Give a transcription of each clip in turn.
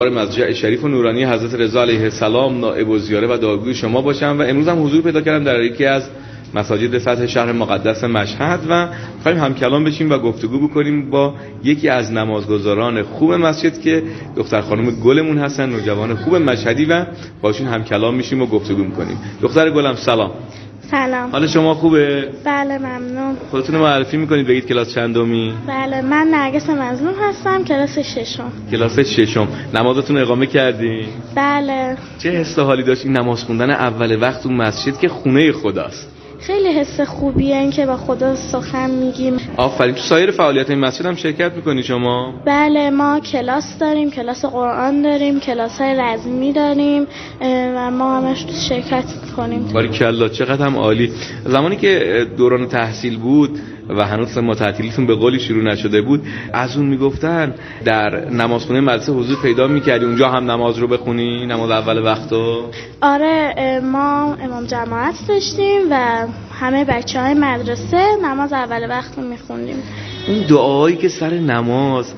مسجد شریف و نورانی حضرت رضا علیه السلام نائب الزیاره و دعاگوی شما باشم و امروز هم حضور پیدا کردم در یکی از مساجد سطح شهر مقدس مشهد و می‌خوایم هم کلام بشیم و گفتگو بکنیم با یکی از نمازگزاران خوب مسجد که دختر خانم گلمون هستن، نوجوان خوب مشهدی و باشون هم کلام میشیم و گفتگو می‌کنیم. دختر گلم سلام. سلام. حال شما خوبه؟ بله ممنون. خودتون رو معرفی می‌کنید بگید کلاس چندمی؟ بله من نرگس مظلوم هستم، کلاس ششم. کلاس ششم. نمازتون اقامه کردین؟ بله. چه حس و حالی داشتین نماز خوندن اول وقت تو مسجد که خونه خداست؟ خیلی حس خوبیه این که با خدا سخن میگیم. آفرین. تو سایر فعالیت این مسجد هم شرکت میکنی شما؟ بله ما کلاس داریم، کلاس قرآن داریم، کلاس‌های رزمی داریم و ما همش تو شرکت کنیم. باریکلا چقدر هم عالی. زمانی که دوران تحصیل بود و هنوز ما تعطیلیتون به قولی شروع نشده بود از اون میگفتن در نمازخونه مدرسه حضور پیدا میکردی اونجا هم نماز رو بخونی، نماز اول وقتو؟ آره ما امام جماعت داشتیم و همه بچه‌های مدرسه نماز اول وقت رو میخوندیم. اون دعاهایی که سر نماز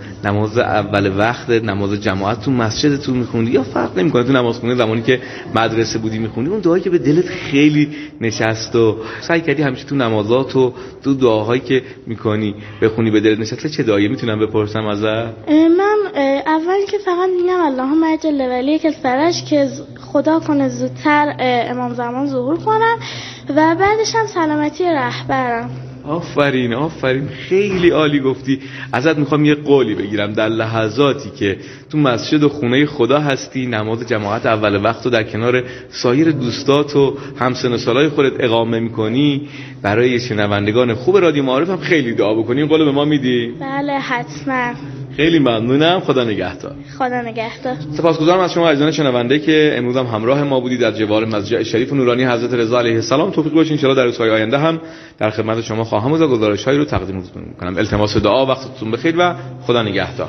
اول وقت نماز جماعت تو مسجدتون میخوندی یا فرق نمیکنه تو نمازخونه زمانی که مدرسه بودی میخوندی، اون دعایی که به دلت خیلی نشست و سعی کردی همیشه تو نمازات و تو دعاهایی که میکنی بخونی به دلت نشسته، چه دعایی میتونم بپرسم ازت؟ من اول که فقط میگم اللهم اجل ولیک الفرج که خدا کنه زودتر امام زمان ظهور کنن و بعدش هم سلامتی رهبرم. آفرین آفرین، خیلی عالی گفتی. ازت میخوام یه قولی بگیرم در لحظاتی که تو مسجد و خونه خدا هستی نماز جماعت اول وقت رو در کنار سایر دوستات و همسن و سالای خودت اقامه میکنی برای شنوندگان خوب رادیو معارف هم خیلی دعا بکنی. این قول به ما میدی؟ بله حتما. خیلی ممنونم. خدا نگهدار. خدا نگهدار. سپاسگزارم از شما عزیزان شنونده که امروز هم همراه ما بودید از جوار مسجد شریف و نورانی حضرت رضا علیه السلام. توفیق باشه ان شاء الله در روزهای آینده هم در خدمت شما خواهم بود و گزارش‌هایی رو تقدیم می‌کنم. التماس دعا وقتتون بخیر و خدا نگهدار.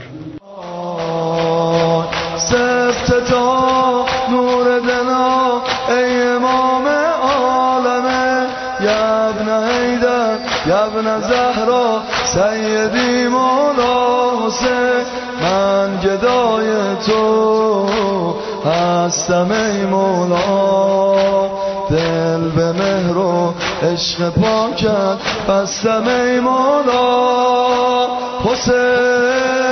سفت تا نور دنا ای امام عالمه یا ابن حیدر یا ابن زهرا سیدی مولا حسین من گدای تو هستم ای مولا دل به مهر و عشق پاکت بستم ای مولا حسین.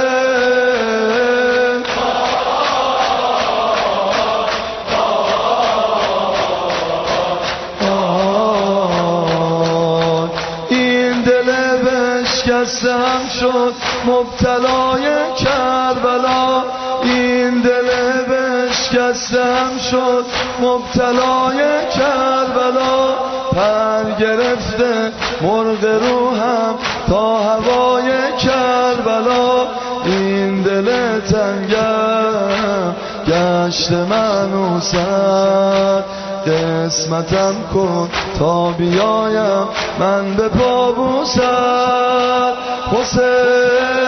این دل بشکسته هم شد مبتلای کربلا، این دل بشکسته هم شد مبتلای کربلا، پر گرفته مرغ روحم تا هوای کربلا، این دل تنگم گشت منوسد قسمتم کن تا بیایم من به پابوست حسین.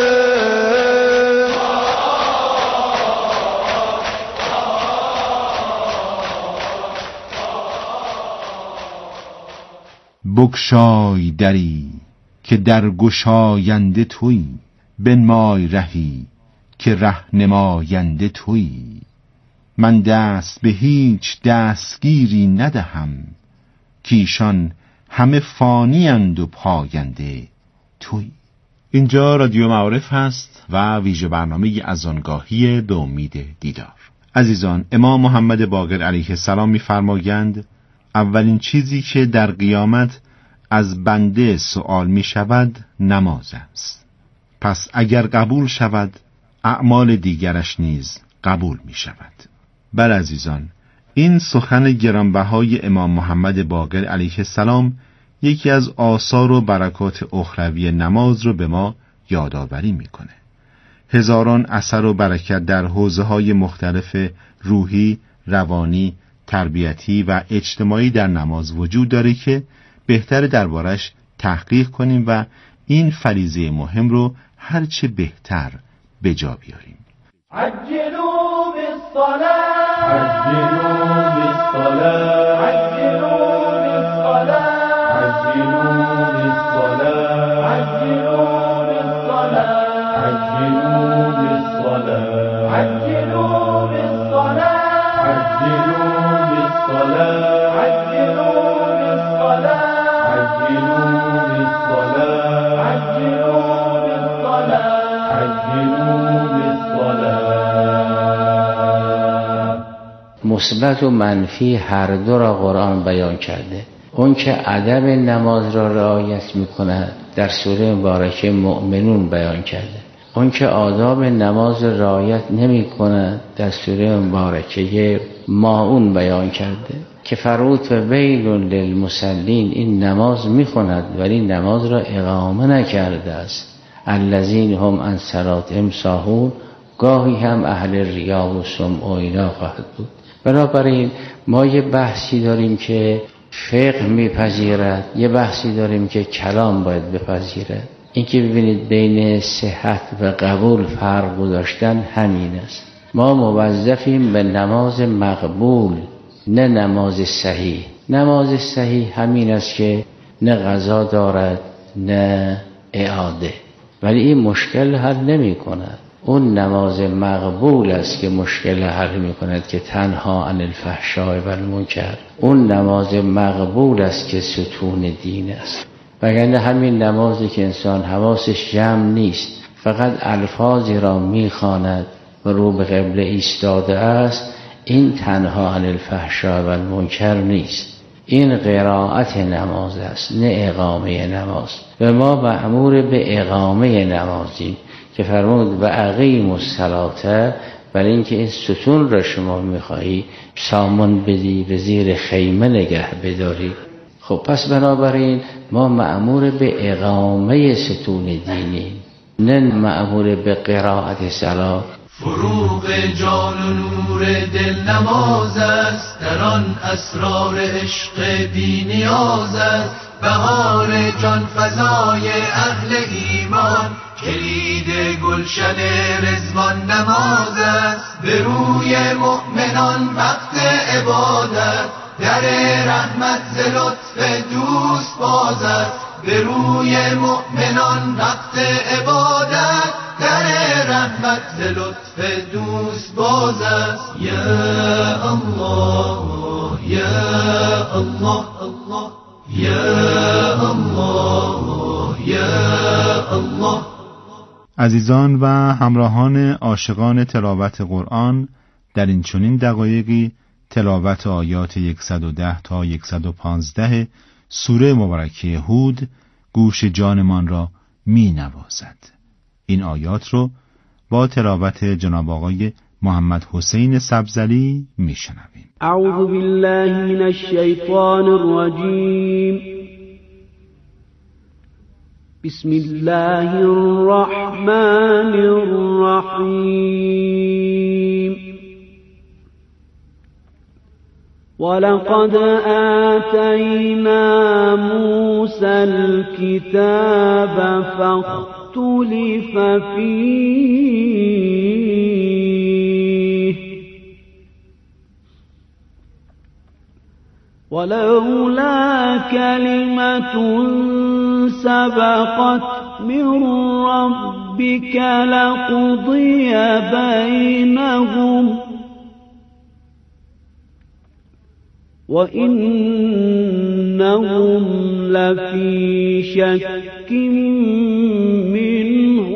بگشای دری که در گشاینده تویی، بنمای رهی که رهنماینده تویی، من دست به هیچ دستگیری ندهم کیشان همه فانی اند و پاینده تویی. اینجا رادیو معارف هست و ویژه برنامه اذانگاهی به امید دیدار. عزیزان، امام محمد باقر علیه السلام می‌فرمایند اولین چیزی که در قیامت از بنده سؤال می شود نماز است. پس اگر قبول شود اعمال دیگرش نیز قبول می شود. بر عزیزان، این سخن گرانبهای امام محمد باقر علیه السلام یکی از آثار و برکات اخروی نماز رو به ما یادآوری میکنه. هزاران اثر و برکت در حوزه‌های مختلف روحی، روانی، تربیتی و اجتماعی در نماز وجود داره که بهتر دربارش تحقیق کنیم و این فریضه مهم رو هرچه بهتر به جا بیاریم. عجلوا بالصلاة عجلوا بالصلاة عجلوا بالصلاة عجلوا بالصلاة عجلوا بالصلاة عجلوا بالصلاة عجلوا بالصلاة عجلوا بالصلاة عجلوا بالصلاة عجلوا بالصلاة عجلوا بالصلاة عجلوا بالصلاة. مثبت و منفی هر دو را قرآن بیان کرده. اون که ادب نماز را رعایت می‌کند در سوره مبارکه مؤمنون بیان کرده. اون که آداب نماز رعایت نمی‌کند در سوره مبارکه ماعون بیان کرده که فرمود و ویل للمصلین، این نماز می‌خواند ولی نماز را اقامه نکرده است. الذین هم عن صلاتهم ساهون، گاهی هم اهل ریا و سمع و اینا خواهد بود. بنابراین ما یه بحثی داریم که فقه میپذیرد، یه بحثی داریم که کلام باید بپذیرد. این که ببینید بین صحت و قبول فرق گذاشتن همین است. ما موظفیم به نماز مقبول، نه نماز صحیح. نماز صحیح همین است که نه قضا دارد نه اعاده، ولی این مشکل حل نمی کند. اون نماز مقبول است که مشکل حل می کند که تنها عن الفحشاء و المنکر. اون نماز مقبول است که ستون دین است. وگرنه همین نمازی که انسان حواسش جمع نیست، فقط الفاظی را می خواند و رو به قبله ایستاده است، این تنها عن الفحشاء و المنکر نیست. این قرائت نماز است، نه اقامه نماز. و ما مأمور به اقامه نمازیم که فرمود و اقیموا الصلاة، برای اینکه این ستون را شما میخواهی سامان بدی، به زیر خیمه نگه بداری. خب پس بنابراین ما مأمور به اقامه ستون دینی، نه مأمور به قرائت صلاة. فروغ جان و نور دل نماز است، در آن اسرار عشق بی نیاز است. بهار جان فزای اهل ایمان، کلید گلشن رضوان نماز است. به روی مؤمنان وقت عبادت، در رحمت ز لطف دوست باز است. به روی مؤمنان وقت عبادت، در رحمت ز لطف دوست باز است. یا الله یا الله الله یا الله یا الله. عزیزان و همراهان عاشقان تلاوت قرآن، در این چنین دقایقی تلاوت آیات 110 تا 115 سوره مبارکه هود گوش جانمان را می نوازد. این آیات رو با تلاوت جناب آقای محمد حسین سبزلی می شنویم. اعوذ بالله من الشیطان الرجیم. بسم الله الرحمن الرحیم. ولقد آتینا موسی الكتاب فاختلف فیه ولولا كلمة سبقت من ربك لقضي بينهم وإنهم لفي شك منه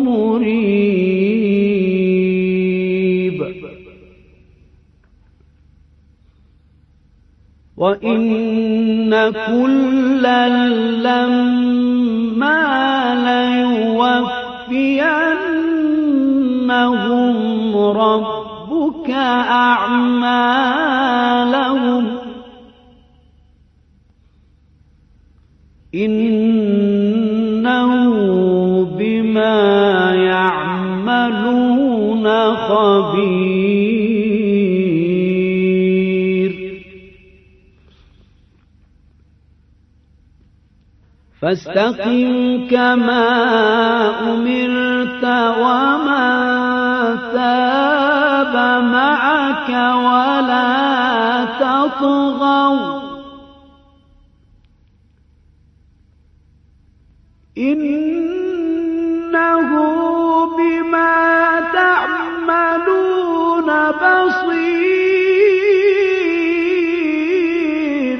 مريب. وإن كلا لما ليوفينهم ربك أعمالهم إنه بما يعملون خبير. فاستقم كما أمرت ومن تاب معك ولا تطغوا إنه بما تعملون بصير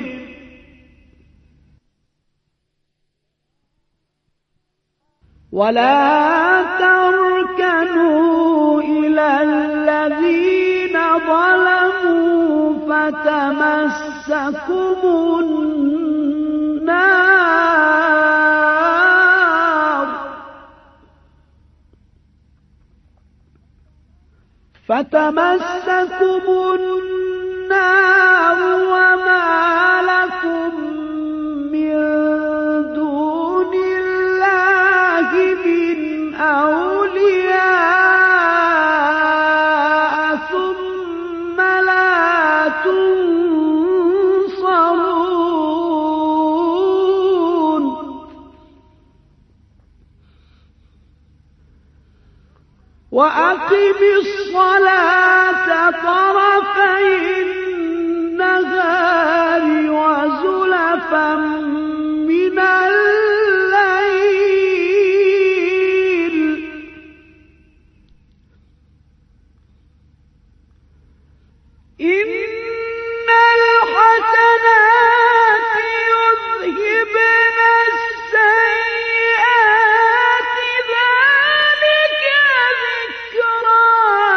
ولا تركنوا إلى الذين ظلموا فتمسكم النار وما لكم من دون الله من أولياء ثم لا تنصرون وأقم الصلاة طرفي النهار وزلفا من الليل إن الحسنات يذهبن السيئات ذلك ذكرى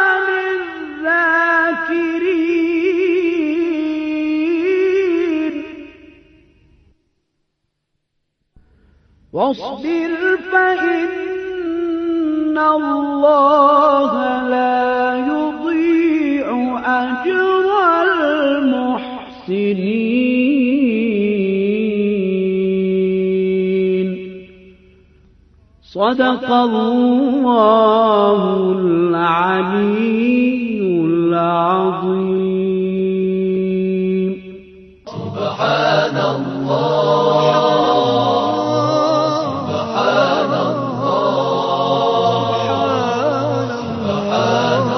للذاكرين واصبر فإن الله لا يضيع أجر المحسنين صدق الله العلي العظيم سبحان الله سبحان الله سبحان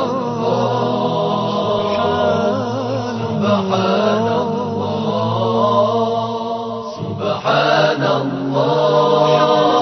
الله سبحان الله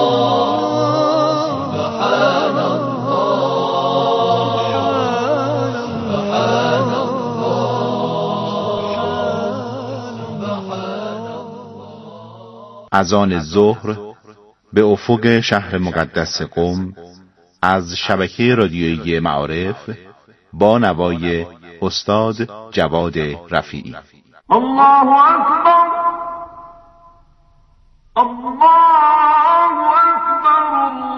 اذان ظهر به افق شهر مقدس قم از شبکه رادیویی معارف با نوای استاد جواد رفیعی. الله اکبر الله اکبر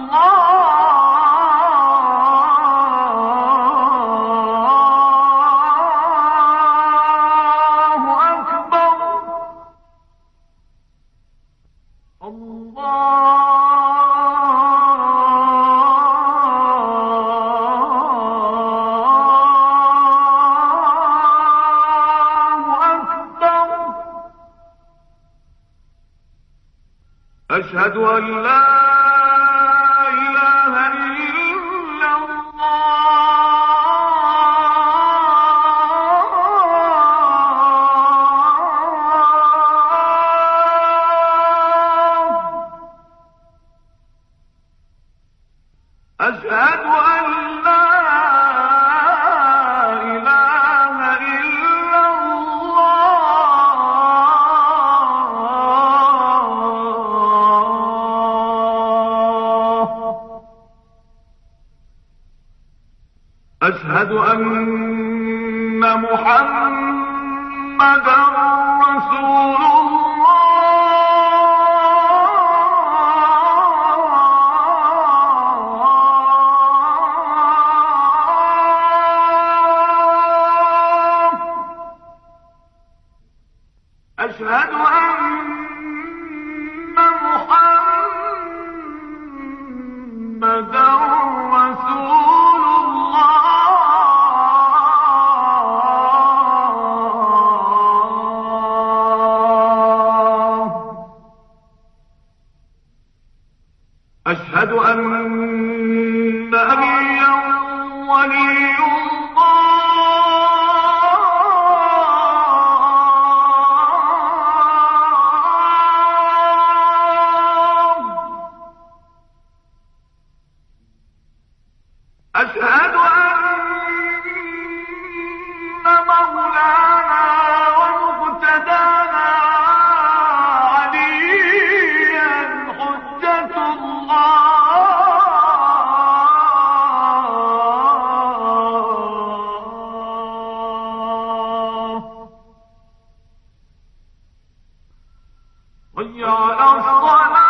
أشهد أن لا إله إلا الله أشهد أن لا إله إلا الله أشهد أن محمدا رسول الله أشهد أن محمدا رسول الله أشهد أن نبيا ولي الله مولانا ومقتدانا عليا حجة الله ويعلى الصلاة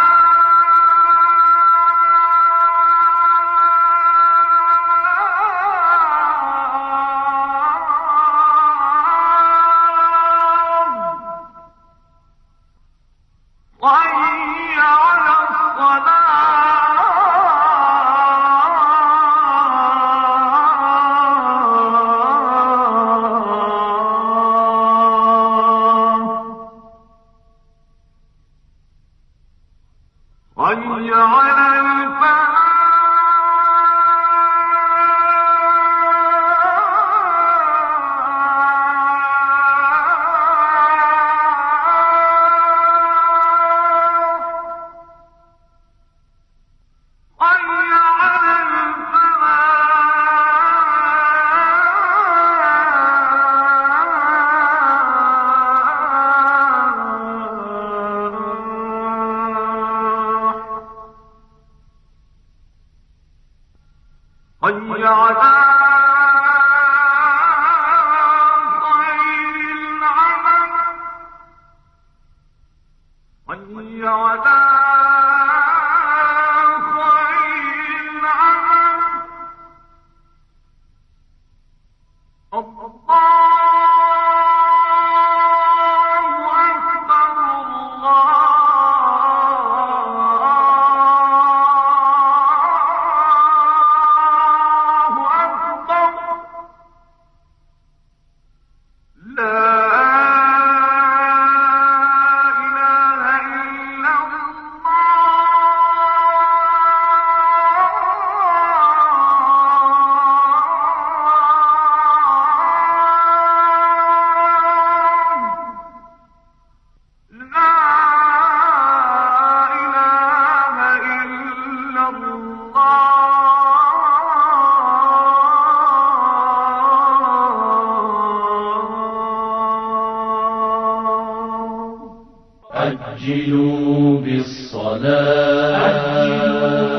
عجلوا بالصلاة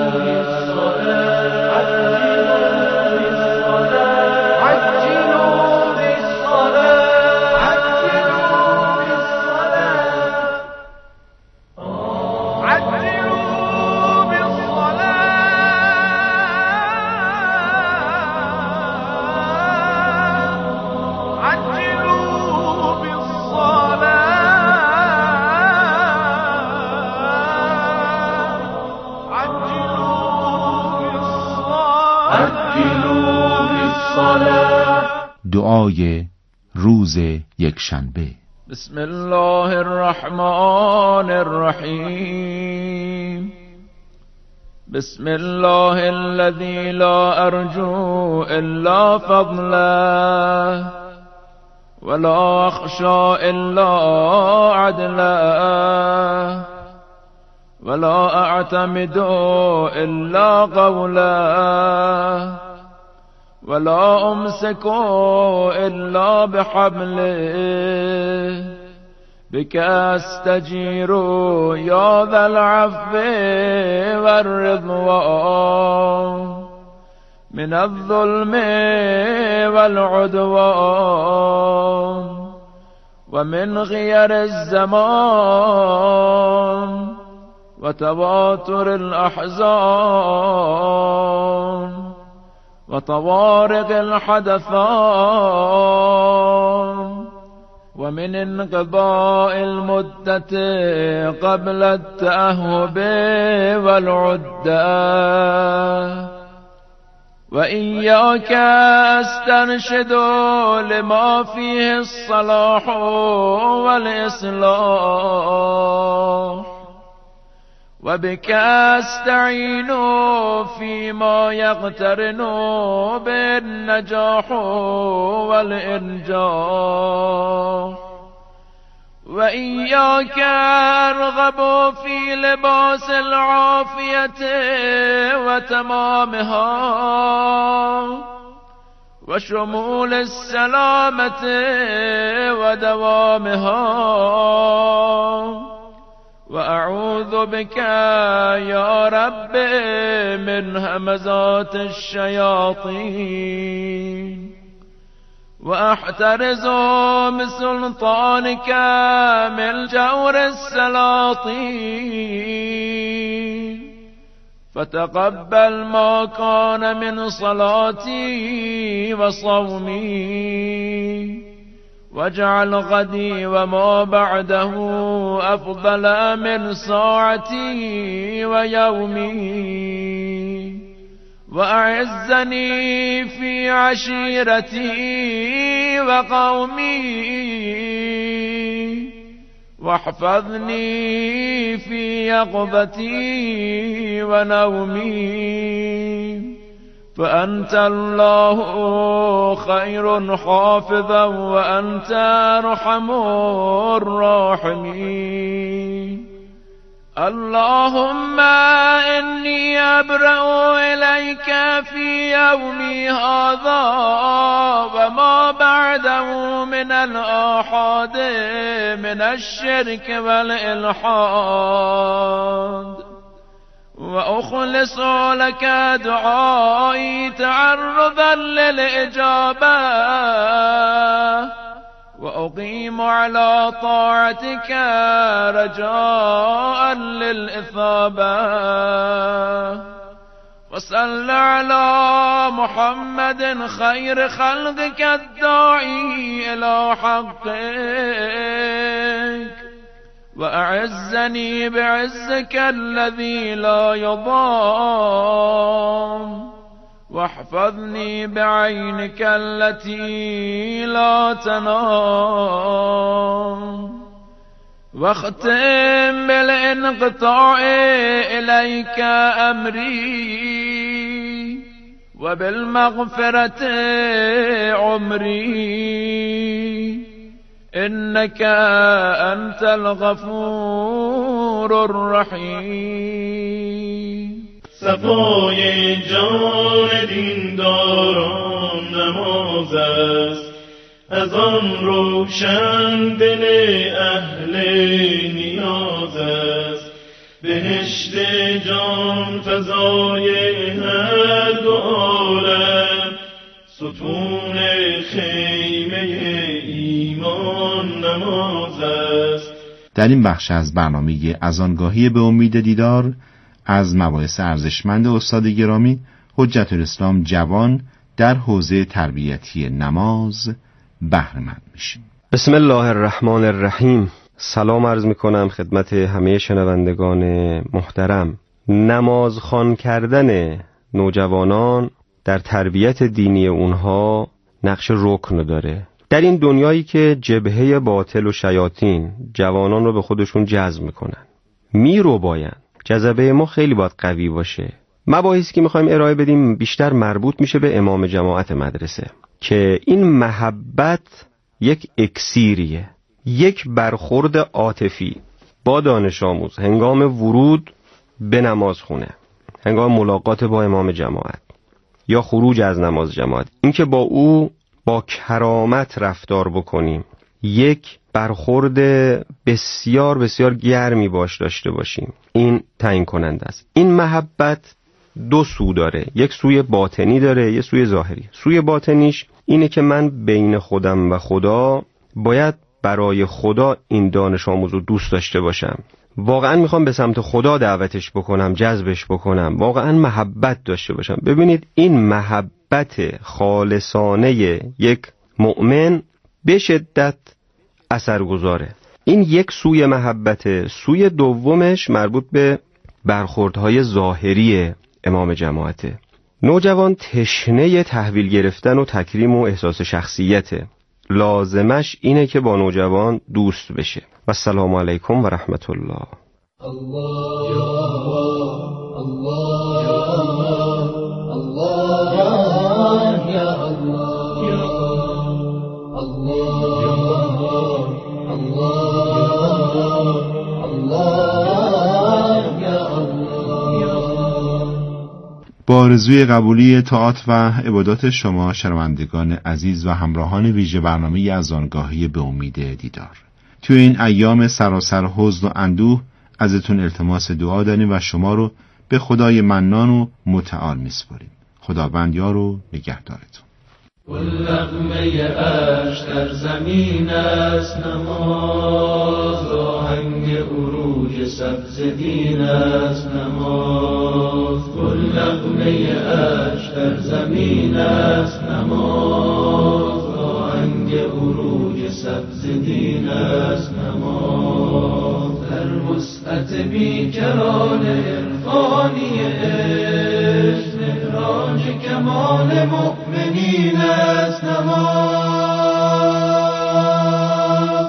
دعای روز یکشنبه. بسم الله الرحمن الرحیم. بسم الله الذي لا أرجو إلا فضله ولا أخشى إلا عدله ولا أعتمد إلا قوله ولا أمسك إلا بحبله بك أستجير يا ذا العفو والرضوان من الظلم والعدوان ومن غير الزمان وتواتر الأحزان وطوارق الحدثان ومن انقضاء المدة قبل التأهب والعدة وإياك أسترشد لما فيه الصلاح والإصلاح وبك أستعين فيما يقترن بالنجاح والإنجاح وإياك أرغب في لباس العافية وتمامها وشمول السلامة ودوامها، وأعوذ بك يا رب من همزات الشياطين، وأحترز بسلطانك من جور السلاطين، فتقبل ما كان من صلاتي وصومي، واجعل غدي وما بعده أفضل من ساعتي ويومي، وأعزني في عشيرتي وقومي، واحفظني في يقظتي ونومي، فأنت الله خير حافظا وأنت أرحم الراحمين. اللهم إني أبرأ إليك في يومي هذا وما بعده من الآحاد من الشرك والإلحاد، وأخلص لك دعائي تعرضا للإجابة، وأقيم على طاعتك رجاء للإثابة. وصل على محمد خير خلقك الداعي إلى حقك، وأعزني بعزك الذي لا يضام، واحفظني بعينك التي لا تنام، واختم بالانقطاع إليك أمري، وبالمغفرة عمري، إنك أنت الغفور الرحيم. صفای جان دینداران نماز است، از آن روشن دل اهل نیاز است. بهشت جان فضای هر دو عالم، ستون خیمه ایمان نماز است. در این بخش از برنامه اذانگاهی به امید دیدار از مباحث ارزشمند استاد گرامی حجت الاسلام جوان در حوزه تربیتی نماز بهره مند میشیم. بسم الله الرحمن الرحیم. سلام عرض میکنم خدمت همه شنوندگان محترم. نماز خوان کردن نوجوانان در تربیت دینی اونها نقش رکن داره. در این دنیایی که جبهه باطل و شیاطین جوانان رو به خودشون جذب میکنن، میروباین، جذبه ما خیلی باید قوی باشه. مباحثی که میخوایم ارائه بدیم بیشتر مربوط میشه به امام جماعت مدرسه که این محبت یک اکسیریه، یک برخورد عاطفی با دانش آموز هنگام ورود به نماز خونه، هنگام ملاقات با امام جماعت یا خروج از نماز جماعت، اینکه با او با کرامت رفتار بکنیم، یک برخورد بسیار بسیار گرمی باش داشته باشیم، این تعیین کننده است. این محبت دو سو داره، یک سوی باطنی داره، یک سوی ظاهری. سوی باطنیش اینه که من بین خودم و خدا باید برای خدا این دانش آموز رو دوست داشته باشم، واقعا میخوام به سمت خدا دعوتش بکنم، جذبش بکنم، واقعا محبت داشته باشم. ببینید این محبت خالصانه یک مؤمن به شدت اثرگذاره. این یک سوی محبت. سوی دومش مربوط به برخوردهای ظاهری امام جماعته. نوجوان تشنه تحویل گرفتن و تکریم و احساس شخصیته، لازمش اینه که با نوجوان دوست بشه. و السلام علیکم و رحمت الله. الله یا الله یا الله یا الله یا الله یا الله یا الله. بار آرزوی قبولی طاعات و عبادات شما شنوندگان عزیز و همراهان ویژه برنامه یزدانگاهی به امید دیدار. توی این ایام سراسر حزن و اندوه ازتون التماس دعا داریم و شما رو به خدای منان و متعال میسپاریم. خداوند یار و نگهدارتون. لقمه اش در زمین است نماز، آهنگ عروج سبز دین است نماز. لقمه اش در زمین است نماز، آهنگ عروج سبز دین است نماز. در وسعت بیکران عرفانی عشق، مهراج کمال مؤمنین است نماز.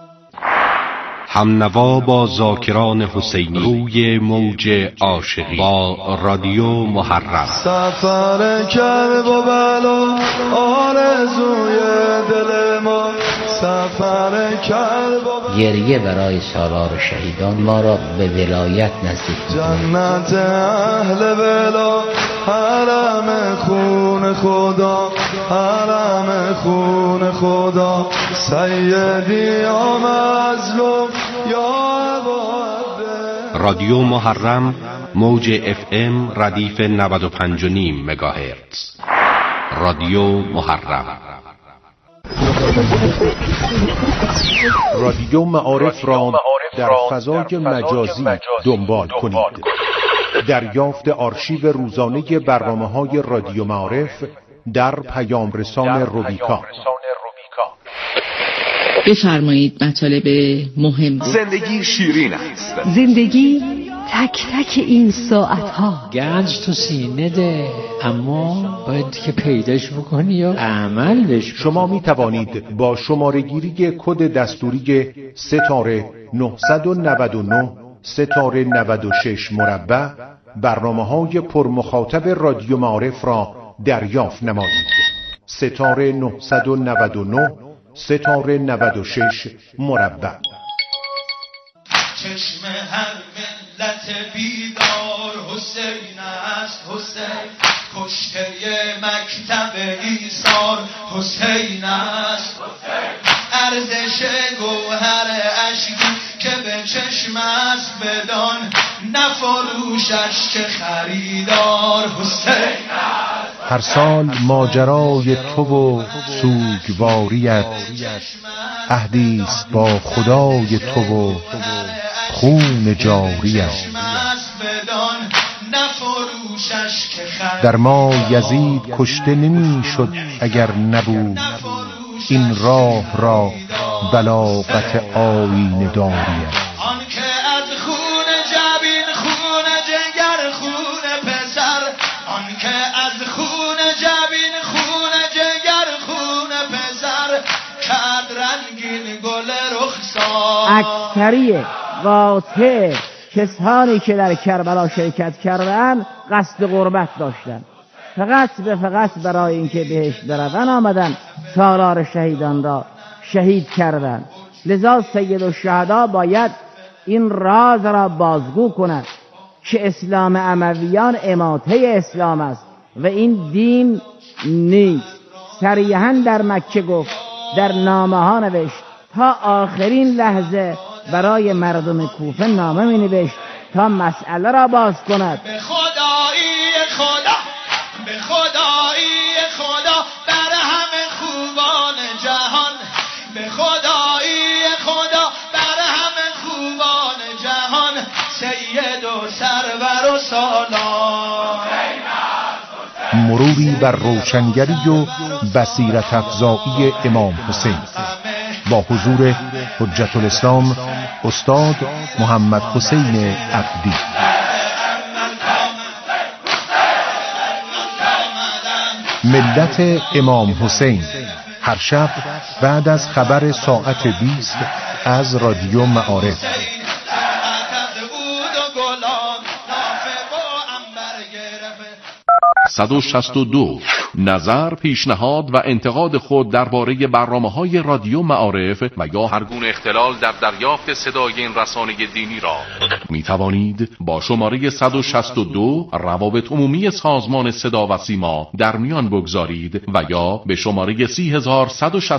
همنوا با ذاکران حسینی روی موج عاشقی با رادیو محرم. سفر کرب و بلا آرزوی دل ما، سفر کرب و گریه برای سالار شهیدان ما را به ولایت نزدیک می‌کند. جنت اهل بلا، حرم خون خدا، حرم خون خدا. سیدی یا مظلوم یا رادیو محرم، موج FM ردیف 95.5 مگاهرتز. رادیو محرم. رادیو معارف را در فضای مجازی دنبال کنید. دریافت آرشیو روزانه برنامه‌های رادیو معارف در پیام رسان روبیکا. بفرمایید مطالب مهم. زندگی شیرین است. زندگی تک تک این ساعتها. گنج تو سینه ده، اما باید که پیداش بکنی یا عملش. شما می توانید با شماره گیری کد دستوری ستاره 999 ستاره 96 مربع برنامه‌های پرمخاطب رادیو معارف را دریافت نمایید. ستاره 999 ستاره 96 مربع. چشم هر ملت بیدار حسین است، حسین کشته مکتب ایثار حسین است. ارزش گوهر اشکی که به چشم است بدان، نفروشش که خریدار حسین است. هر سال ماجرای تو و سوگواریت، عهدیست با خدای تو و خون جاریت. در ما یزید کشته نمی شد اگر نبود، این راه را بلاغت آیین داریت. آنکه از خون جبین خون جگر خون پسر، آنکه از خون جبین خون جگر خون پسر، کرد رنگین گل رخسار. اکثری قاطع کسانی که در کربلا شرکت کردند قصد غربت داشتند، فقط برای اینکه بهشت بروند آمدند سالار شهیدان را شهید کردند. لذا سید الشهدا باید این راز را بازگو کند که اسلام امویان اماته اسلام است و این دین نیست. صریحاً در مکه گفت، در نامه ها نوشت، تا آخرین لحظه برای مردم کوفه نامه می نوشت تا مسئله را باز کند. به خدایی خدا، به خدایی خدا بر همه خوبان جهان، به خدایی خدا بر همه خوبان جهان، سید و سرور و سالار. مروری بر روشنگری و بصیرت افزایی امام حسین با حضور حجت الاسلام استاد محمد حسین عبدی. ملت امام حسین هر شب بعد از خبر ساعت 20 از رادیو معارف. 162 نظر، پیشنهاد و انتقاد خود درباره برنامه‌های رادیو معارف و یا هر گونه اختلال در دریافت صدای این رسانه دینی را می توانید با شماره 162 روابط عمومی سازمان صدا و سیما در میان بگذارید و یا به شماره 3161